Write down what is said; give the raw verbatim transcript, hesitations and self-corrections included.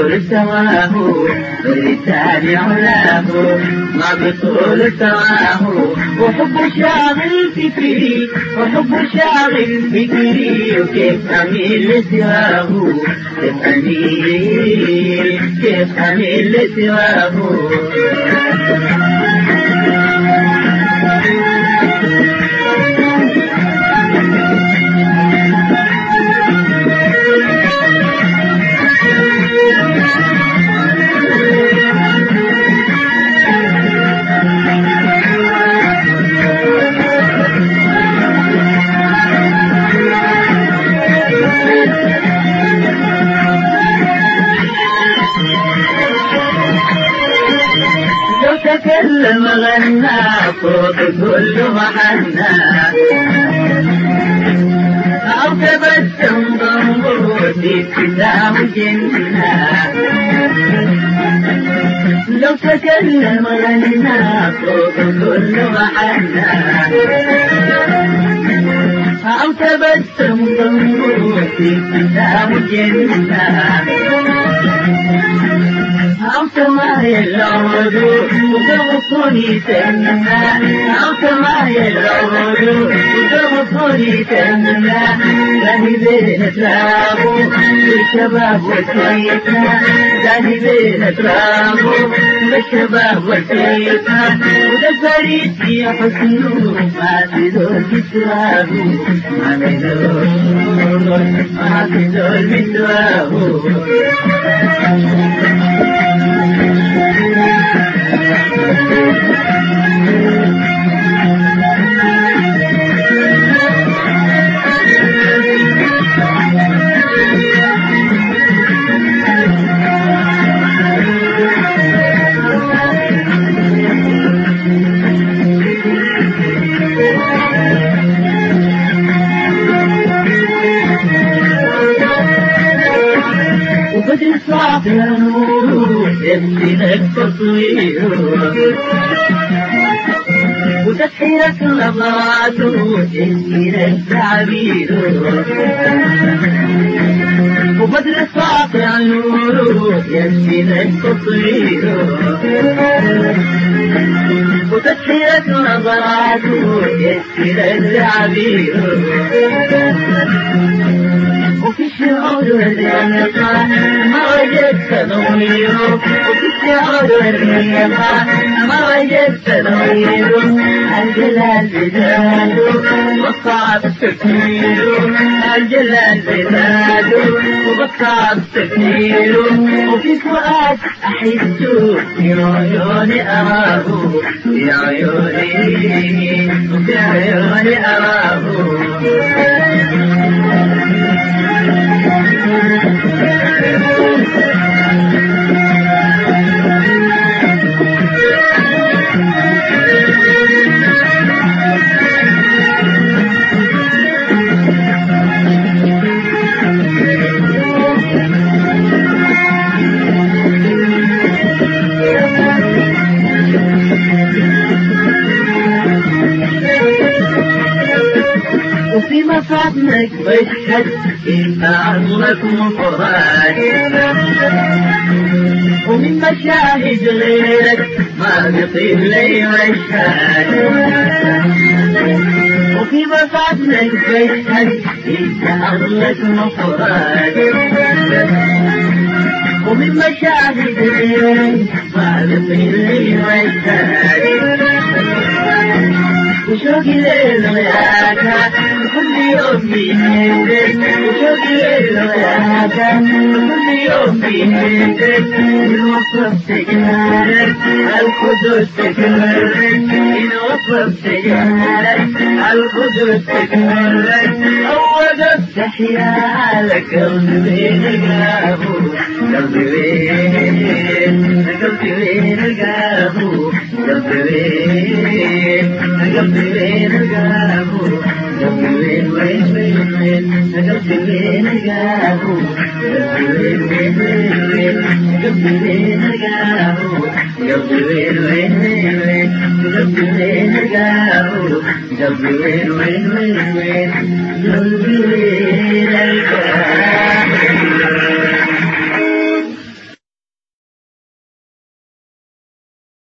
بطول سواه ولساني علاه ما بطول سواه وحب شاغل فكري وحب شاغل فكري وكيف أميل لسواه كيف أميل كيف أميل لسواه تكلم غنى صوت كل محنى أو تبسم ضمه في ابتسام جنة لو تكلم غنى صوت كل محنى أو تبسم ضمه في ابتسام جنة أو سماي العود وقوصني تنمى أو سماي العود وقوصني تنمى داني بين ترابو بالشباب والسيطة داني بين ترابو بالشباب والسيطة وده فريد في حسنه ما تدور بسواه ما تدور ما تدور بسواه وبدر صعب يا نور يبني لك تصوير وتسحيرك نظرات يبني لك تعبير وبدر صعب يا نور يبني لك تصوير وتسحيرك نظرات يبني لك تعبير وفي الشعور والرياضة ما وجدت ضميره وفي الشعور والرياضة ما وجدت ضميره الجلال بذاته والصعب تكميله الجلال بذاته والصعب تكميله وفي فؤاد أحسه في عيوني أراه في عيوني وفي عيوني أراه وفي مفاتنك بشهد إن عظمك مفرد ومن مشاهد غيرك ما بيطيب لي مشهد وفي مفاتنك بشهد إن عظمك مفرد ومن مشاهد غيرك ما بيطيب لي مشهد وشوقي ليل وياك كل يوم بيهدك وشوقي ليل وياك كل يوم بيهدك الوصف تجمالك الخدود تجمالك الوصف تجمالك الخدود تجمالك أول التحيالك قلبي لقاه قلبي وين قلبي وين لقاه قلبي وين قلبي وين لقاه قلبي وين وين وين وين قلبي وين لقاه قلبي وين وين وين قلبي وين لقاه قلبي وين وين وين قلبي وين لقاه قلبي وين وين وين وين قلبي وين لقاه